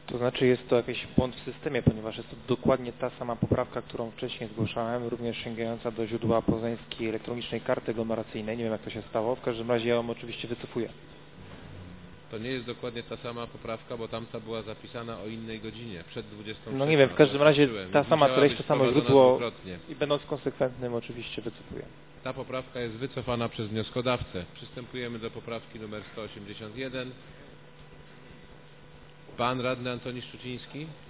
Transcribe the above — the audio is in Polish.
To znaczy jest to jakiś błąd w systemie, ponieważ jest to dokładnie ta sama poprawka, którą wcześniej zgłaszałem, również sięgająca do źródła poznańskiej elektronicznej karty aglomeracyjnej. Nie wiem, jak to się stało. W każdym razie ja ją oczywiście wycofuję. To nie jest dokładnie ta sama poprawka, bo tamta była zapisana o innej godzinie, przed 23. No nie wiem, w każdym razie ta sama treść, to samo źródło i będąc konsekwentnym oczywiście wycofuję. Ta poprawka jest wycofana przez wnioskodawcę. Przystępujemy do poprawki numer 181. Pan radny Antoni Szczuciński.